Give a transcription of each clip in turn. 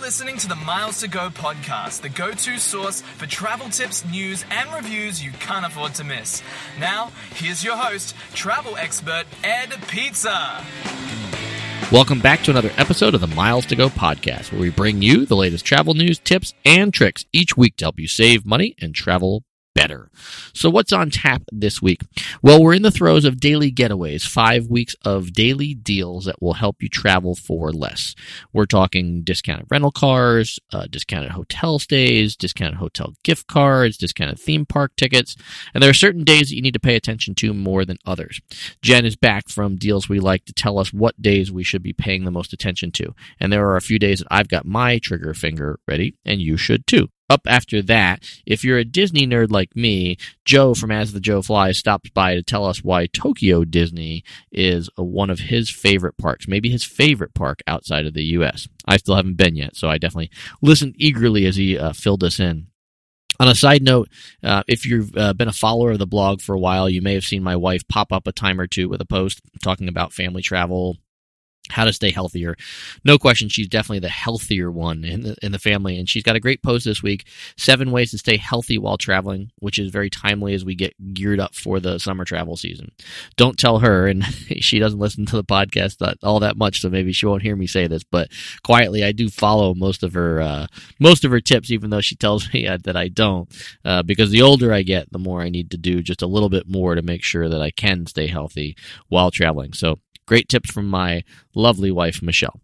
listening to the Miles to Go podcast, the go-to source for travel tips, news, and reviews you can't afford to miss. Now, here's your host, travel expert Ed Pizza. Welcome back to another episode of the Miles to Go podcast, where we bring you the latest travel news, tips, and tricks each week to help you save money and travel better. So what's on tap this week? Well, we're in the throes of daily getaways, 5 weeks of daily deals that will help you travel for less. We're talking discounted rental cars, discounted hotel stays, discounted hotel gift cards, discounted theme park tickets, and there are certain days that you need to pay attention to more than others. Jen is back from Deals We Like to tell us what days we should be paying the most attention to, and there are a few days that I've got my trigger finger ready, and you should too. Up after that, if you're a Disney nerd like me, Joe from As the Joe Flies stops by to tell us why Tokyo Disney is one of his favorite parks, maybe his favorite park outside of the U.S. I still haven't been yet, so I definitely listened eagerly as he filled us in. On a side note, if you've been a follower of the blog for a while, you may have seen my wife pop up a time or two with a post talking about family travel, how to stay healthier. No question, she's definitely the healthier one in the family, and she's got a great post this week, 7 ways to stay healthy while traveling, which is very timely as we get geared up for the summer travel season. Don't tell her, and she doesn't listen to the podcast all that much, so maybe she won't hear me say this, but quietly I do follow most of her tips, even though she tells me that I don't, because the older I get, the more I need to do just a little bit more to make sure that I can stay healthy while traveling. So great tips from my lovely wife, Michelle.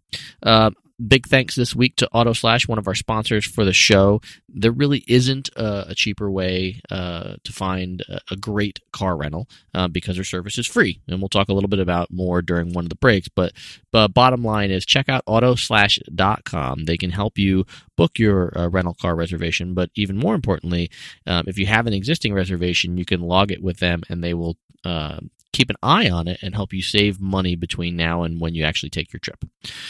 Big thanks this week to AutoSlash, one of our sponsors for the show. There really isn't a cheaper way to find a great car rental because their service is free. And we'll talk a little bit about more during one of the breaks. But bottom line is check out autoslash.com. They can help you book your rental car reservation. But even more importantly, if you have an existing reservation, you can log it with them and they will keep an eye on it and help you save money between now and when you actually take your trip.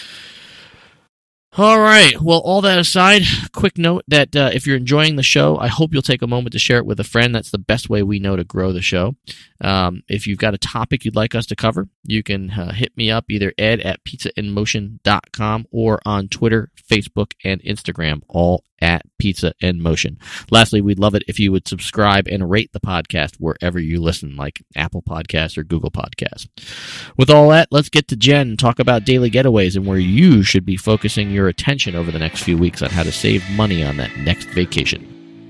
All right. Well, all that aside, quick note that if you're enjoying the show, I hope you'll take a moment to share it with a friend. That's the best way we know to grow the show. If you've got a topic you'd like us to cover, you can hit me up, either ed@pizzainmotion.com or on Twitter, Facebook, and Instagram, all at Pizza in Motion. Lastly, we'd love it if you would subscribe and rate the podcast wherever you listen, like Apple Podcasts or Google Podcasts. With all that, let's get to Jen and talk about daily getaways and where you should be focusing your attention over the next few weeks on how to save money on that next vacation.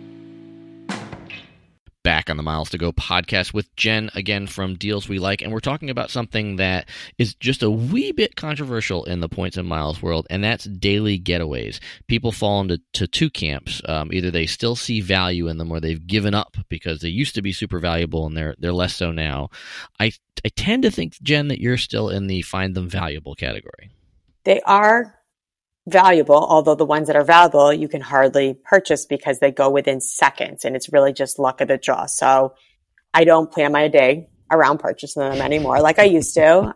Back on the Miles to Go podcast with Jen again from Deals We Like, and we're talking about something that is just a wee bit controversial in the points and miles world, and that's daily getaways. People fall into two camps. Either they still see value in them or they've given up because they used to be super valuable and they're less so now. I tend to think, Jen, that you're still in the find them valuable category. They are valuable, although the ones that are valuable you can hardly purchase because they go within seconds and it's really just luck of the draw. So I don't plan my day around purchasing them anymore like I used to.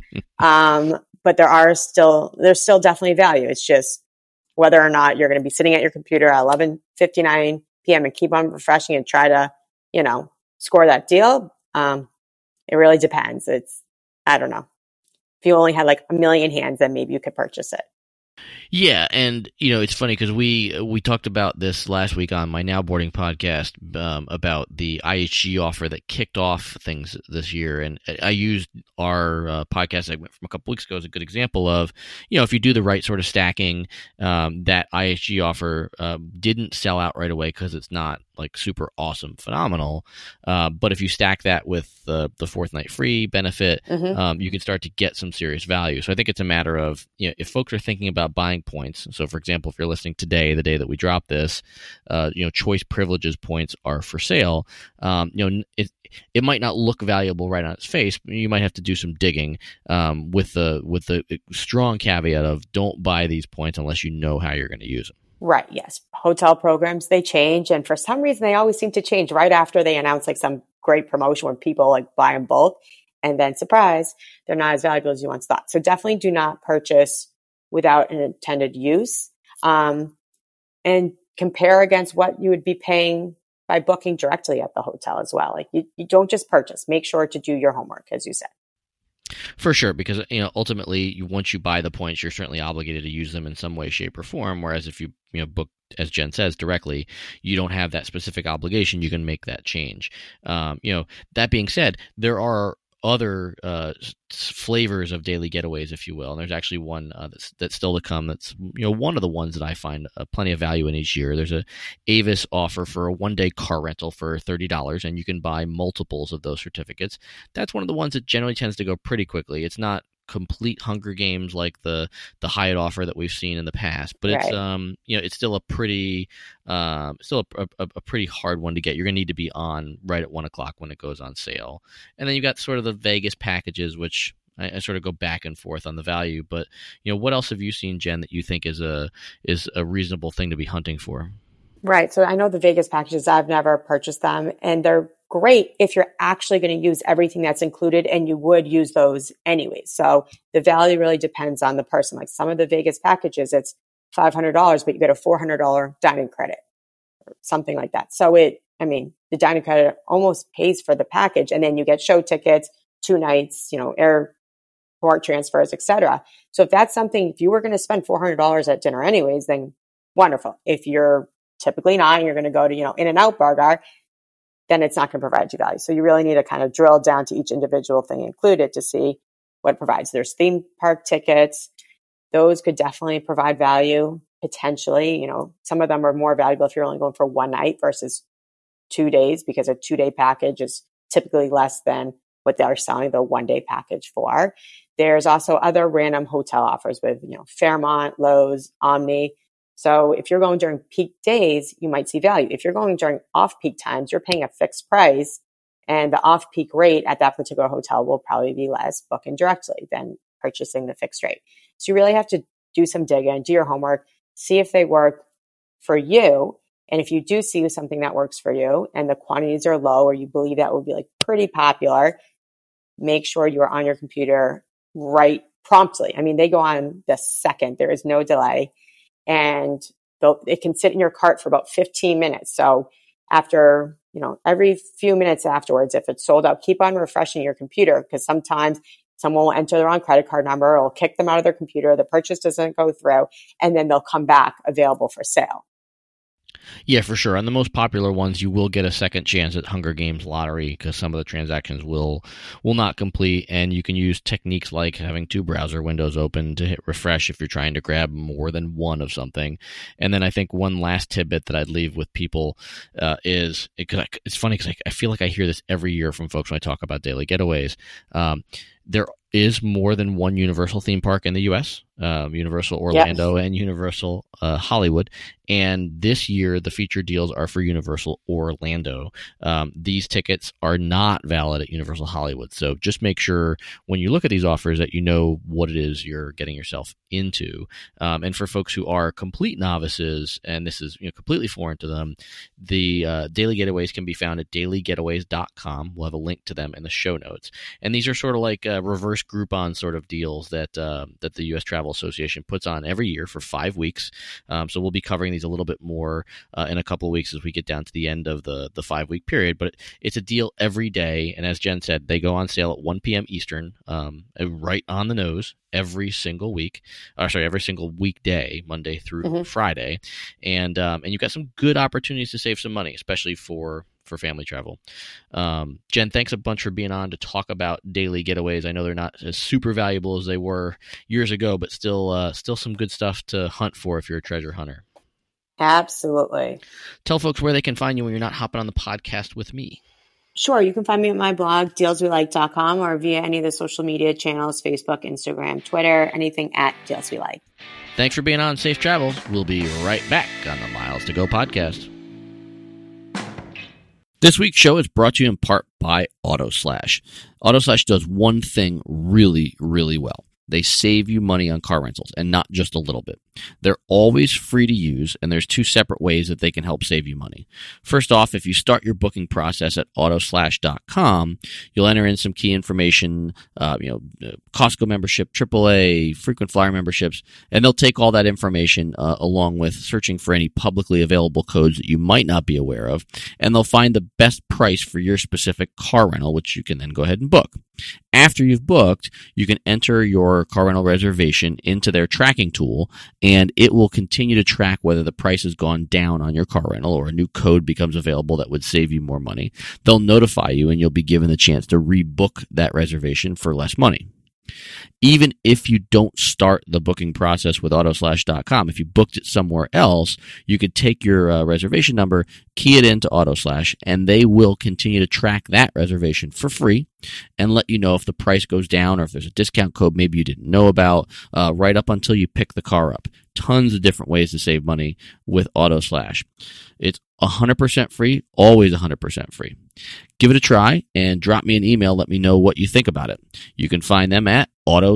But there's still definitely value. It's just whether or not you're going to be sitting at your computer at 11:59 p.m. and keep on refreshing and try to, score that deal. It really depends. I don't know. If you only had like a million hands, then maybe you could purchase it. Yeah, and it's funny because we talked about this last week on my Now Boarding podcast about the IHG offer that kicked off things this year, and I used our podcast segment from a couple weeks ago as a good example of if you do the right sort of stacking, that IHG offer didn't sell out right away because it's not like super awesome, phenomenal, but if you stack that with the fourth night free benefit, you can start to get some serious value. So I think it's a matter of if folks are thinking about buying points. So, for example, if you're listening today, the day that we drop this, choice privileges points are for sale. It might not look valuable right on its face, but you might have to do some digging with the strong caveat of don't buy these points unless you know how you're going to use them. Right. Yes. Hotel programs, they change. And for some reason, they always seem to change right after they announce like some great promotion where people like buy in bulk. And then surprise, they're not as valuable as you once thought. So definitely do not purchase without an intended use, and compare against what you would be paying by booking directly at the hotel as well. Like you don't just purchase, make sure to do your homework, as you said. For sure, because ultimately, once you buy the points, you're certainly obligated to use them in some way, shape, or form. Whereas if you book, as Jen says, directly, you don't have that specific obligation. You can make that change. That being said, there are other flavors of daily getaways, if you will. And there's actually one that's still to come. That's one of the ones that I find plenty of value in each year. There's a Avis offer for a one-day car rental for $30, and you can buy multiples of those certificates. That's one of the ones that generally tends to go pretty quickly. It's not complete Hunger Games like the Hyatt offer that we've seen in the past, but it's it's still a pretty pretty hard one to get. You're gonna need to be on right at 1:00 when it goes on sale. And then you got sort of the Vegas packages, which I sort of go back and forth on the value. But what else have you seen, Jen, that you think is a reasonable thing to be hunting for? Right. So I know the Vegas packages, I've never purchased them, and they're great if you're actually going to use everything that's included, and you would use those anyways. So the value really depends on the person. Like some of the Vegas packages, it's $500, but you get a $400 dining credit or something like that. So the dining credit almost pays for the package, and then you get show tickets, 2 nights, airport transfers, etc. So if that's something, if you were going to spend $400 at dinner anyways, then wonderful. If you're typically not, and you're going to go to, In-N-Out Burger, then it's not going to provide you value. So you really need to kind of drill down to each individual thing included to see what it provides. There's theme park tickets. Those could definitely provide value potentially. Some of them are more valuable if you're only going for one night versus 2 days, because a 2-day package is typically less than what they're selling the 1-day package for. There's also other random hotel offers with, Fairmont, Lowe's, Omni. So if you're going during peak days, you might see value. If you're going during off-peak times, you're paying a fixed price, and the off-peak rate at that particular hotel will probably be less booking directly than purchasing the fixed rate. So you really have to do some digging, do your homework, see if they work for you. And if you do see something that works for you and the quantities are low, or you believe that will be pretty popular, make sure you are on your computer right promptly. They go on the second. There is no delay. And it can sit in your cart for about 15 minutes. So after, every few minutes afterwards, if it's sold out, keep on refreshing your computer, because sometimes someone will enter the wrong credit card number, or will kick them out of their computer, the purchase doesn't go through, and then they'll come back available for sale. Yeah, for sure. On the most popular ones, you will get a second chance at Hunger Games lottery, because some of the transactions will not complete, and you can use techniques like having 2 browser windows open to hit refresh if you're trying to grab more than one of something. And then I think one last tidbit that I'd leave with people is, it's funny because I feel like I hear this every year from folks when I talk about daily getaways. There is more than one Universal theme park in the U.S., Universal Orlando and Universal Hollywood. And this year, the feature deals are for Universal Orlando. These tickets are not valid at Universal Hollywood. So just make sure when you look at these offers that you know what it is you're getting yourself into. And for folks who are complete novices, and this is completely foreign to them, the Daily Getaways can be found at dailygetaways.com. We'll have a link to them in the show notes. And these are sort of like reverse Groupon sort of deals that the U.S. Travel Association puts on every year for 5 weeks. So we'll be covering these a little bit more in a couple of weeks as we get down to the end of the 5-week period. But it's a deal every day. And as Jen said, they go on sale at 1 p.m. Eastern, right on the nose, every single week. Every single weekday, Monday through Friday. And you've got some good opportunities to save some money, especially for family travel. Jen, thanks a bunch for being on to talk about daily getaways. I know they're not as super valuable as they were years ago, but still some good stuff to hunt for if you're a treasure hunter. Absolutely. Tell folks where they can find you when you're not hopping on the podcast with me. Sure. You can find me at my blog, dealswelike.com, or via any of the social media channels, Facebook, Instagram, Twitter, anything at Deals We Like. Thanks for being on. Safe travels. We'll be right back on the Miles to Go podcast. This week's show is brought to you in part by AutoSlash. AutoSlash does one thing really, really well. They save you money on car rentals, and not just a little bit. They're always free to use, and there's two separate ways that they can help save you money. First off, if you start your booking process at autoslash.com, you'll enter in some key information, Costco membership, AAA, frequent flyer memberships, and they'll take all that information along with searching for any publicly available codes that you might not be aware of, and they'll find the best price for your specific car rental, which you can then go ahead and book. After you've booked, you can enter your car rental reservation into their tracking tool, and it will continue to track whether the price has gone down on your car rental or a new code becomes available that would save you more money. They'll notify you, and you'll be given the chance to rebook that reservation for less money. Even if you don't start the booking process with autoslash.com, if you booked it somewhere else, you could take your reservation number, key it into Autoslash, and they will continue to track that reservation for free and let you know if the price goes down or if there's a discount code maybe you didn't know about, right up until you pick the car up. Tons of different ways to save money with Autoslash. It's 100% free, always 100% free. Give it a try and drop me an email. Let me know what you think about it. You can find them at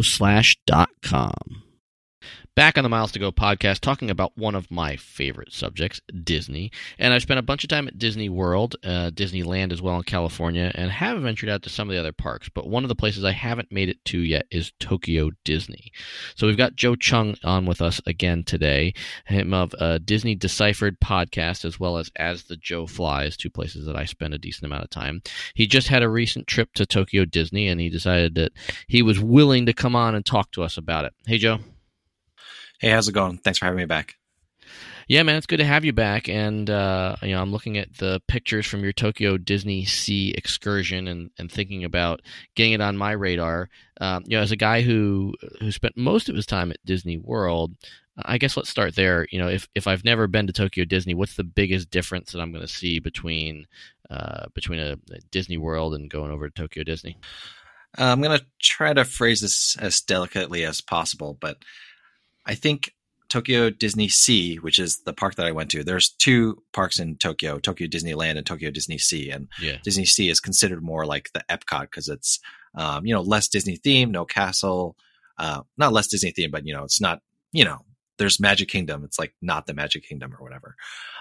autoslash.com. Back on the Miles to Go podcast, talking about one of my favorite subjects, Disney. And I've spent a bunch of time at Disney World, Disneyland as well in California, and have ventured out to some of the other parks. But one of the places I haven't made it to yet is Tokyo Disney. So we've got Joe Chung on with us again today, him of Disney Deciphered podcast, as well as the Joe Flies, two places that I spend a decent amount of time. He just had a recent trip to Tokyo Disney, and he decided that he was willing to come on and talk to us about it. Hey, Joe. Hey, how's it going? Thanks for having me back. Yeah, man, it's good to have you back. And I'm looking at the pictures from your Tokyo Disney Sea excursion and thinking about getting it on my radar. As a guy who spent most of his time at Disney World, I guess let's start there. If I've never been to Tokyo Disney, what's the biggest difference that I'm going to see between a Disney World and going over to Tokyo Disney? I'm going to try to phrase this as delicately as possible, but I think Tokyo Disney Sea, which is the park that I went to, there's two parks in Tokyo Disneyland and Tokyo Disney Sea. And Disney Sea is considered more like the Epcot because it's, less Disney themed, no castle, not less Disney themed, but, it's not, there's Magic Kingdom. It's like not the Magic Kingdom or whatever.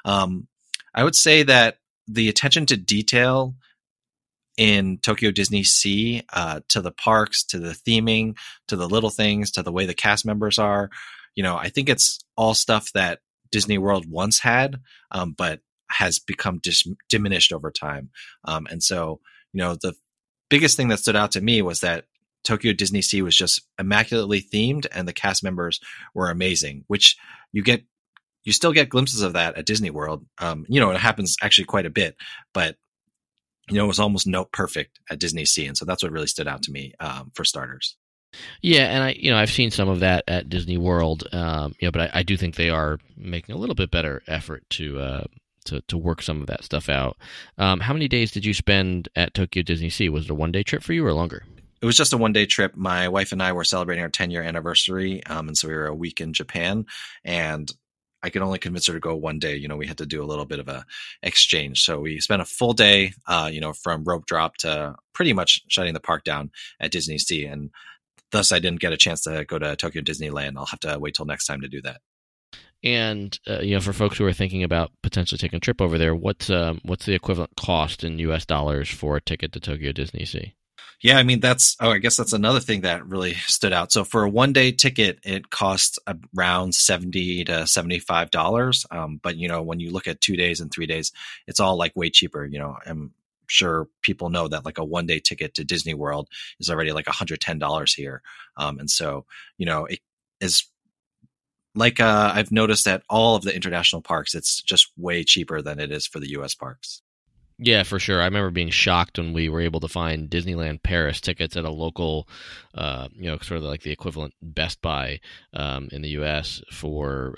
I would say that the attention to detail in Tokyo Disney Sea, to the parks, to the theming, to the little things, to the way the cast members are, I think it's all stuff that Disney World once had, but has become diminished over time. And so, the biggest thing that stood out to me was that Tokyo Disney Sea was just immaculately themed and the cast members were amazing, which you still get glimpses of that at Disney World. It happens actually quite a bit, but it was almost note perfect at Disney Sea. And so that's what really stood out to me, for starters. Yeah. And I've seen some of that at Disney World, but I do think they are making a little bit better effort to work some of that stuff out. How many days did you spend at Tokyo Disney Sea? Was it a one-day trip for you or longer? It was just a one-day trip. My wife and I were celebrating our 10-year anniversary. And so we were a week in Japan, and I could only convince her to go one day. We had to do a little bit of a exchange. So we spent a full day, from rope drop to pretty much shutting the park down at Disney Sea. And thus I didn't get a chance to go to Tokyo Disneyland. I'll have to wait till next time to do that. And, for folks who are thinking about potentially taking a trip over there, what's the equivalent cost in US dollars for a ticket to Tokyo Disney Sea? Yeah, I guess that's another thing that really stood out. So for a one-day ticket, it costs around $70 to $75. But, when you look at 2 days and 3 days, it's all like way cheaper. I'm sure people know that like a one-day ticket to Disney World is already like $110 here. And so, it is like I've noticed that all of the international parks, it's just way cheaper than it is for the U.S. parks. Yeah, for sure. I remember being shocked when we were able to find Disneyland Paris tickets at a local, sort of like the equivalent Best Buy in the U.S. for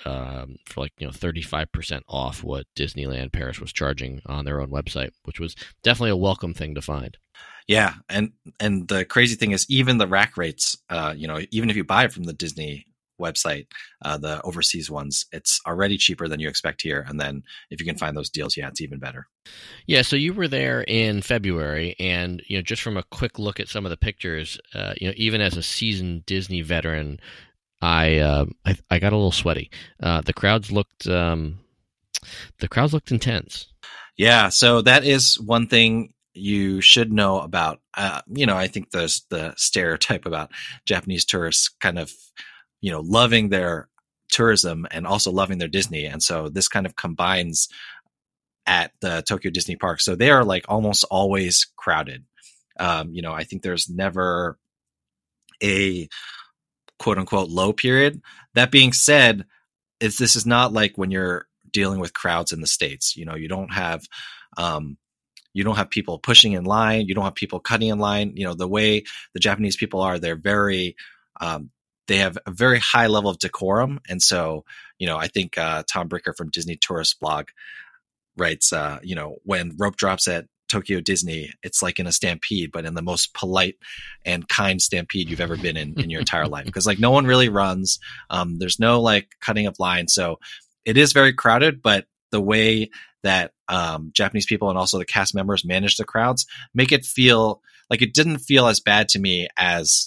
35% off what Disneyland Paris was charging on their own website, which was definitely a welcome thing to find. Yeah, and the crazy thing is even the rack rates, even if you buy it from the Disney website, the overseas ones, it's already cheaper than you expect here. And then if you can find those deals, it's even better. Yeah. So you were there in February, and, just from a quick look at some of the pictures, even as a seasoned Disney veteran, I got a little sweaty. The crowds looked intense. Yeah, so that is one thing you should know about. I think there's the stereotype about Japanese tourists kind of, loving their tourism and also loving their Disney. And so this kind of combines at the Tokyo Disney Park. So they are like almost always crowded. I think there's never a quote unquote low period. That being said, this is not like when you're dealing with crowds in the States. You don't have people pushing in line. You don't have people cutting in line. The way the Japanese people are, they're very, they have a very high level of decorum. And so, I think Tom Bricker from Disney Tourist Blog writes, when rope drops at Tokyo Disney, it's like in a stampede, but in the most polite and kind stampede you've ever been in your entire life. Because like no one really runs. There's no like cutting of lines. So it is very crowded, but the way that Japanese people and also the cast members manage the crowds make it feel like it didn't feel as bad to me as,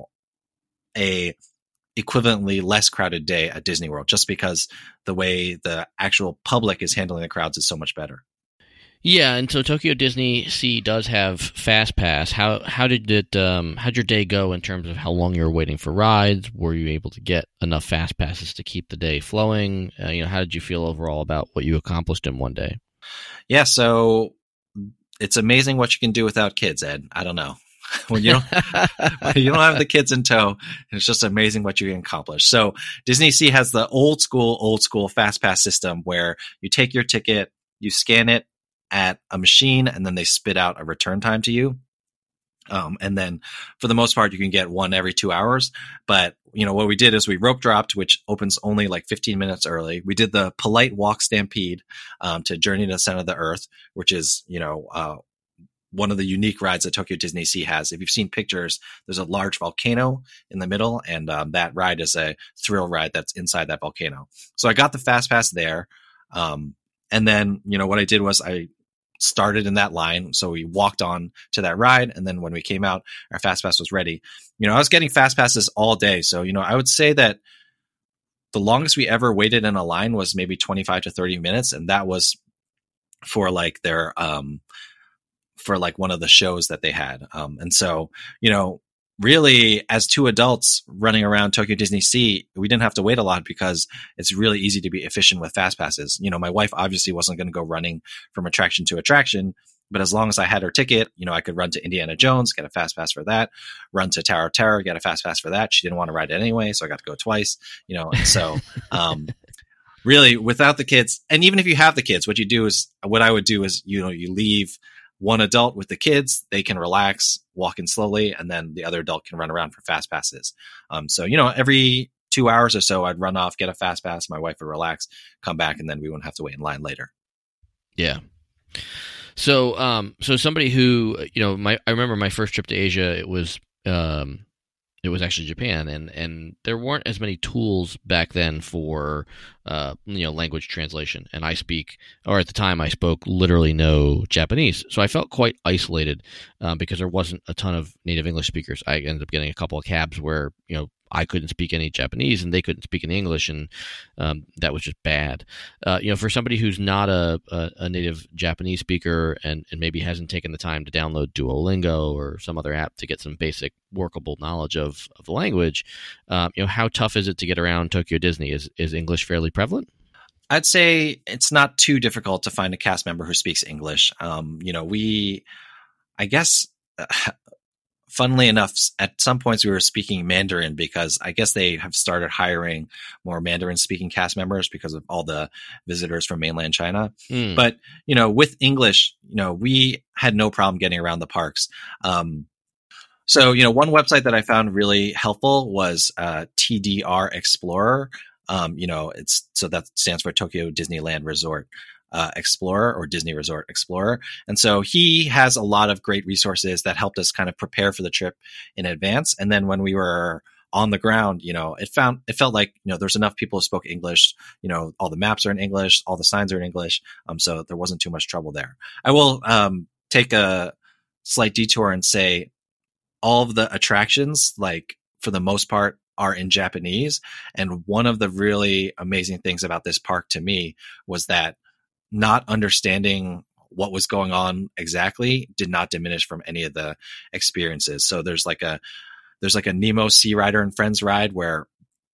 a equivalently less crowded day at Disney World, just because the way the actual public is handling the crowds is so much better. Yeah, and so Tokyo Disney Sea does have Fast Pass. How'd your day go in terms of how long you were waiting for rides? Were you able to get enough Fast Passes to keep the day flowing? How did you feel overall about what you accomplished in one day? Yeah, so it's amazing what you can do without kids, Ed. I don't know. When you don't have the kids in tow, it's just amazing what you can accomplish. So Disney Sea has the old school Fast Pass system where you take your ticket, you scan it at a machine, and then they spit out a return time to you. And then for the most part, you can get one every 2 hours. But, what we did is we rope dropped, which opens only like 15 minutes early. We did the polite walk stampede to Journey to the Center of the Earth, which is, one of the unique rides that Tokyo Disney Sea has. If you've seen pictures, there's a large volcano in the middle, and that ride is a thrill ride that's inside that volcano. So I got the Fast Pass there. And then, what I did was I started in that line. So we walked on to that ride. And then when we came out, our Fast Pass was ready. I was getting Fast Passes all day. So, I would say that the longest we ever waited in a line was maybe 25 to 30 minutes. And that was for like their, for like one of the shows that they had. And so, really as two adults running around Tokyo Disney Sea, we didn't have to wait a lot because it's really easy to be efficient with Fast Passes. My wife obviously wasn't going to go running from attraction to attraction, but as long as I had her ticket, I could run to Indiana Jones, get a Fast Pass for that, run to Tower of Terror, get a Fast Pass for that. She didn't want to ride it anyway, so I got to go twice, and so, really without the kids, and even if you have the kids, what I would do is, you leave one adult with the kids, they can relax, walk in slowly, and then the other adult can run around for Fast Passes. So, every 2 hours or so, I'd run off, get a Fast Pass, my wife would relax, come back, and then we wouldn't have to wait in line later. Yeah. So, somebody who, I remember my first trip to Asia, it was actually Japan, and there weren't as many tools back then for, language translation. And at the time I spoke literally no Japanese. So I felt quite isolated, because there wasn't a ton of native English speakers. I ended up getting a couple of cabs where, I couldn't speak any Japanese and they couldn't speak any English, and that was just bad. For somebody who's not a native Japanese speaker and maybe hasn't taken the time to download Duolingo or some other app to get some basic workable knowledge of the language, how tough is it to get around Tokyo Disney? Is English fairly prevalent? I'd say it's not too difficult to find a cast member who speaks English. Funnily enough, at some points we were speaking Mandarin because I guess they have started hiring more Mandarin speaking cast members because of all the visitors from mainland China. But, with English, we had no problem getting around the parks. So, one website that I found really helpful was TDR Explorer. So that stands for Tokyo Disneyland Resort Explorer, or Disney Resort Explorer. And so he has a lot of great resources that helped us kind of prepare for the trip in advance. And then when we were on the ground, it felt like, there's enough people who spoke English, all the maps are in English, all the signs are in English. So there wasn't too much trouble there. I will take a slight detour and say all of the attractions, like for the most part, are in Japanese. And one of the really amazing things about this park to me was that not understanding what was going on exactly did not diminish from any of the experiences. So there's like a Nemo Sea Rider and Friends ride where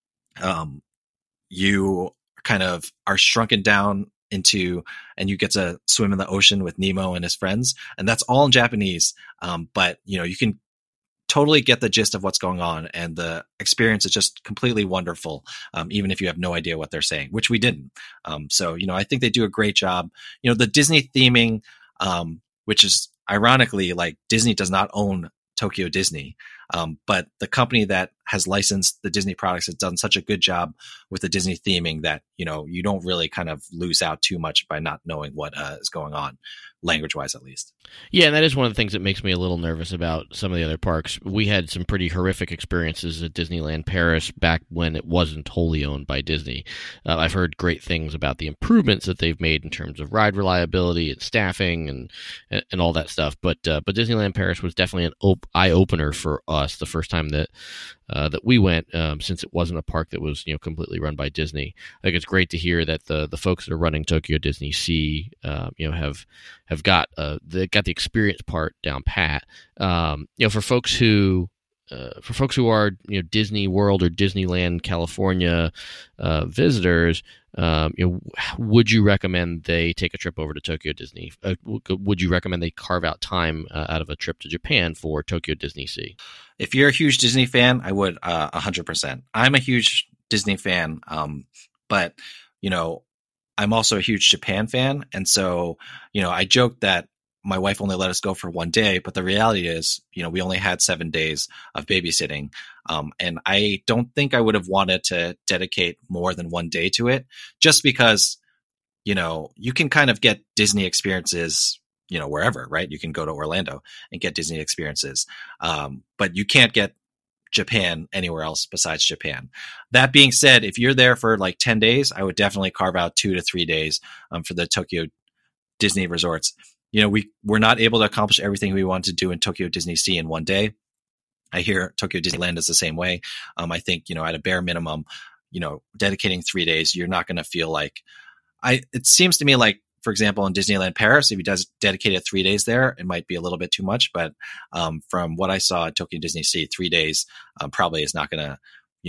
you kind of are shrunken down into, and you get to swim in the ocean with Nemo and his friends. And that's all in Japanese. But you can totally get the gist of what's going on, and the experience is just completely wonderful. Even if you have no idea what they're saying, which we didn't. So, I think they do a great job. The Disney theming, which is ironically, like, Disney does not own Tokyo Disney. But the company that has licensed the Disney products has done such a good job with the Disney theming that, you don't really kind of lose out too much by not knowing what is going on, language-wise at least. Yeah, and that is one of the things that makes me a little nervous about some of the other parks. We had some pretty horrific experiences at Disneyland Paris back when it wasn't wholly owned by Disney. I've heard great things about the improvements that they've made in terms of ride reliability and staffing and all that stuff. But Disneyland Paris was definitely an eye-opener for us the first time that we went, since it wasn't a park that was completely run by Disney. I think it's great to hear that the folks that are running Tokyo Disney Sea have got the experience part down pat. For folks who are Disney World or Disneyland California visitors, would you recommend they take a trip over to Tokyo Disney? Would you recommend they carve out time out of a trip to Japan for Tokyo Disney Sea? If you're a huge Disney fan, I would 100%. I'm a huge Disney fan, but I'm also a huge Japan fan, and so I joked that my wife only let us go for one day, but the reality is, we only had 7 days of babysitting. And I don't think I would have wanted to dedicate more than one day to it, just because, you can kind of get Disney experiences, wherever, right? You can go to Orlando and get Disney experiences. But you can't get Japan anywhere else besides Japan. That being said, if you're there for like 10 days, I would definitely carve out 2 to 3 days for the Tokyo Disney resorts. We're not able to accomplish everything we want to do in Tokyo Disney Sea in one day. I hear Tokyo Disneyland is the same way. I think, at a bare minimum, dedicating 3 days, you're not going to feel like it seems to me like, for example, in Disneyland Paris, if he does dedicated 3 days there, it might be a little bit too much. But from what I saw at Tokyo Disney Sea, 3 days probably is not going to,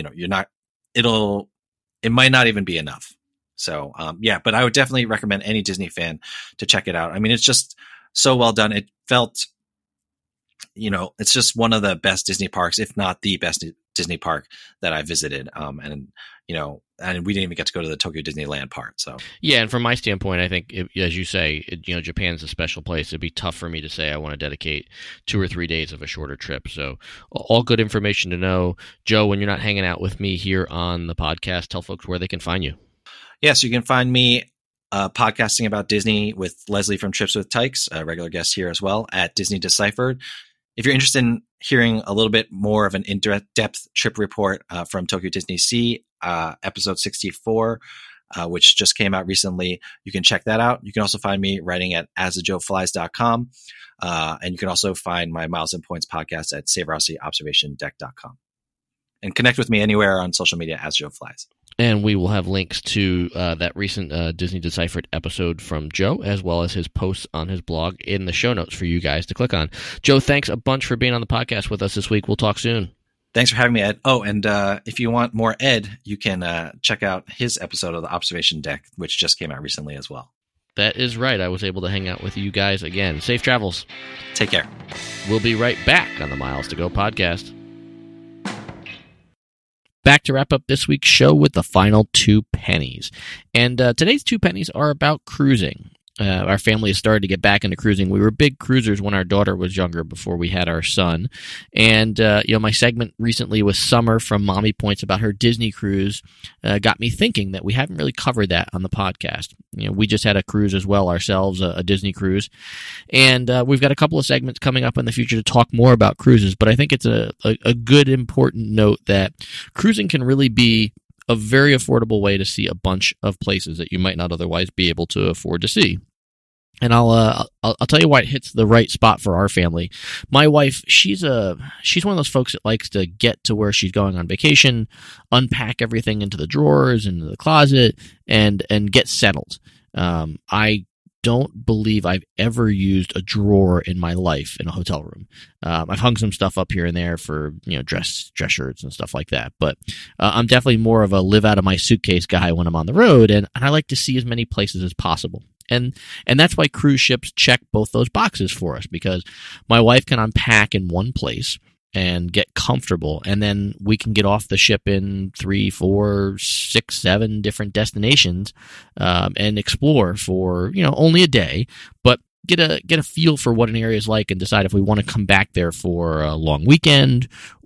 it might not even be enough. So, but I would definitely recommend any Disney fan to check it out. I mean, it's just so well done. It felt, it's just one of the best Disney parks, if not the best Disney park that I visited. And we didn't even get to go to the Tokyo Disneyland part. So, yeah. And from my standpoint, I think, as you say, Japan's a special place. It'd be tough for me to say I want to dedicate 2 or 3 days of a shorter trip. So all good information to know. Joe, when you're not hanging out with me here on the podcast, tell folks where they can find you. Yeah, so you can find me podcasting about Disney with Leslie from Trips with Tykes, a regular guest here as well, at Disney Deciphered. If you're interested in hearing a little bit more of an in-depth trip report from Tokyo Disney Sea, episode 64, which just came out recently, you can check that out. You can also find me writing at asthejoeflies.com. And you can also find my Miles and Points podcast at SaveRossiObservationDeck.com. And connect with me anywhere on social media as Joe Flies. And we will have links to that recent Disney Deciphered episode from Joe, as well as his posts on his blog in the show notes for you guys to click on. Joe, thanks a bunch for being on the podcast with us this week. We'll talk soon. Thanks for having me, Ed. Oh, and if you want more Ed, you can check out his episode of the Observation Deck, which just came out recently as well. That is right. I was able to hang out with you guys again. Safe travels. Take care. We'll be right back on the Miles to Go podcast. Back to wrap up this week's show with the final 2 pennies. And today's 2 pennies are about cruising. Our family has started to get back into cruising. We were big cruisers when our daughter was younger, before we had our son. And, my segment recently with Summer from Mommy Points about her Disney cruise got me thinking that we haven't really covered that on the podcast. We just had a cruise as well ourselves, a Disney cruise. And we've got a couple of segments coming up in the future to talk more about cruises. But I think it's a good, important note that cruising can really be a very affordable way to see a bunch of places that you might not otherwise be able to afford to see. And I'll tell you why it hits the right spot for our family. My wife, she's one of those folks that likes to get to where she's going on vacation, unpack everything into the drawers, into the closet, and get settled. I don't believe I've ever used a drawer in my life in a hotel room. I've hung some stuff up here and there for, dress shirts and stuff like that. But I'm definitely more of a live out of my suitcase guy when I'm on the road, and I like to see as many places as possible. And that's why cruise ships check both those boxes for us, because my wife can unpack in one place and get comfortable, and then we can get off the ship in 3, 4, 6, 7 different destinations and explore for only a day, but get a feel for what an area is like and decide if we want to come back there for a long weekend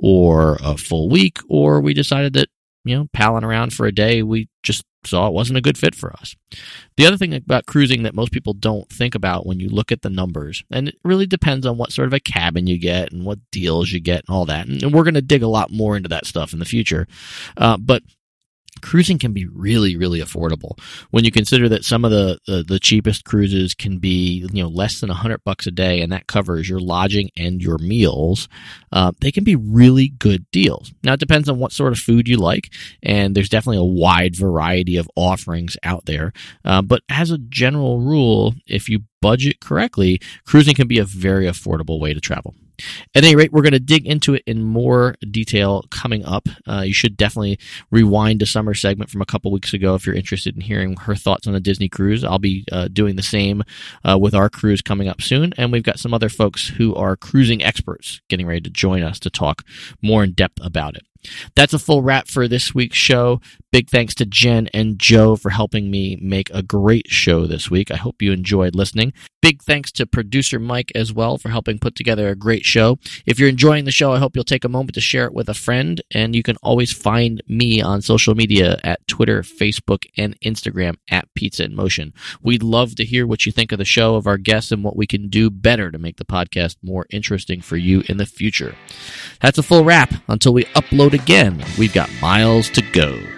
or a full week, or we decided that palling around for a day, we just saw it wasn't a good fit for us. The other thing about cruising that most people don't think about when you look at the numbers, and it really depends on what sort of a cabin you get and what deals you get and all that, and we're going to dig a lot more into that stuff in the future, but cruising can be really, really affordable when you consider that some of the cheapest cruises can be less than $100 a day, and that covers your lodging and your meals. They can be really good deals. Now, it depends on what sort of food you like, and there's definitely a wide variety of offerings out there. But as a general rule, if you budget correctly, cruising can be a very affordable way to travel. At any rate, we're going to dig into it in more detail coming up. You should definitely rewind to Summer's segment from a couple weeks ago if you're interested in hearing her thoughts on a Disney cruise. I'll be doing the same with our cruise coming up soon, and we've got some other folks who are cruising experts getting ready to join us to talk more in depth about it. That's a full wrap for this week's show. Big thanks to Jen and Joe for helping me make a great show this week. I hope you enjoyed listening. Big thanks to producer Mike as well for helping put together a great show. If you're enjoying the show, I hope you'll take a moment to share it with a friend, and you can always find me on social media at Twitter, Facebook, and Instagram at Pizza in Motion. We'd love to hear what you think of the show, of our guests, and what we can do better to make the podcast more interesting for you in the future. That's a full wrap. Until we upload again, we've got miles to go.